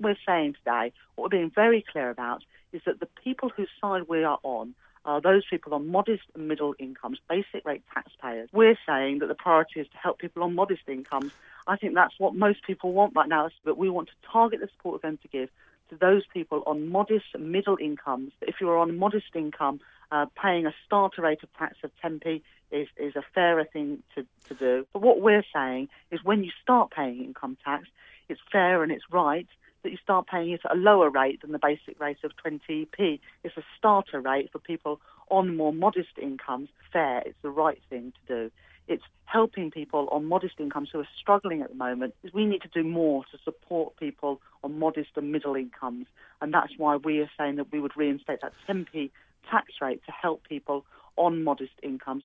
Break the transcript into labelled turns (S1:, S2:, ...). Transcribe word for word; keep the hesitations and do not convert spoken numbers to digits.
S1: what we're saying today, what we're being very clear about, is that the people whose side we are on are those people on modest and middle incomes, basic rate taxpayers. We're saying that the priority is to help people on modest incomes. I think that's what most people want right now, but we want to target the support we're going to give to those people on modest and middle incomes. If you're on a modest income, uh, paying a starter rate of tax of ten p is, is a fairer thing to, to do. But what we're saying is when you start paying income tax, it's fair and it's right that you start paying it at a lower rate than the basic rate of twenty p. It's a starter rate for people on more modest incomes. Fair, it's the right thing to do. It's helping people on modest incomes who are struggling at the moment. We need to do more to support people on modest and middle incomes, and that's why we are saying that we would reinstate that ten p tax rate to help people on modest incomes.